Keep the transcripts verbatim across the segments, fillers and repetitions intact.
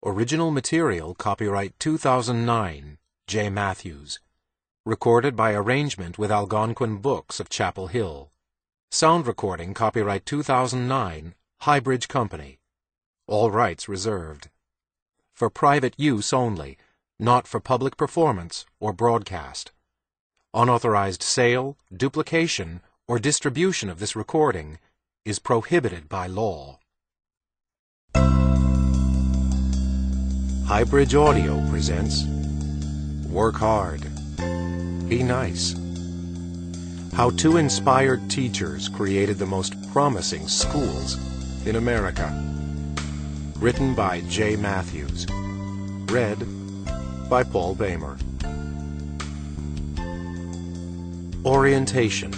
Original material copyright two thousand nine, J. Matthews. Recorded by arrangement with Algonquin Books of Chapel Hill. Sound recording copyright two thousand nine, Highbridge Company. All rights reserved. For private use only, not for public performance or broadcast. Unauthorized sale, duplication, or distribution of this recording is prohibited by law. Highbridge Audio presents Work Hard, Be Nice. How two inspired teachers created the most promising schools in America. Written by J. Matthews. Read by Paul Boehmer. Orientation.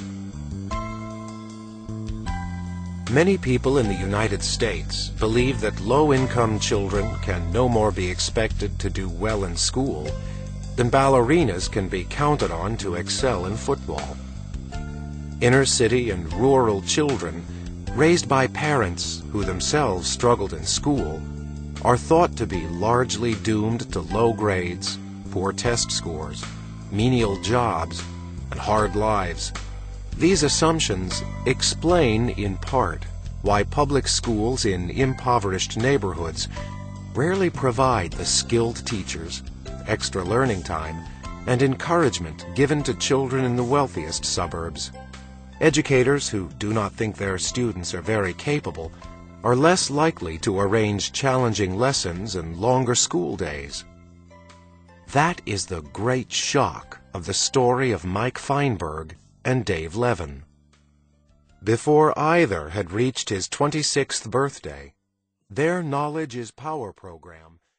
Many people in the United States believe that low-income children can no more be expected to do well in school than ballerinas can be counted on to excel in football. Inner-city and rural children, raised by parents who themselves struggled in school, are thought to be largely doomed to low grades, poor test scores, menial jobs, and hard lives. These assumptions explain, in part, why public schools in impoverished neighborhoods rarely provide the skilled teachers, extra learning time, and encouragement given to children in the wealthiest suburbs. Educators who do not think their students are very capable are less likely to arrange challenging lessons and longer school days. That is the great shock of the story of Mike Feinberg and Dave Levin. Before either had reached his twenty-sixth birthday, their Knowledge is Power program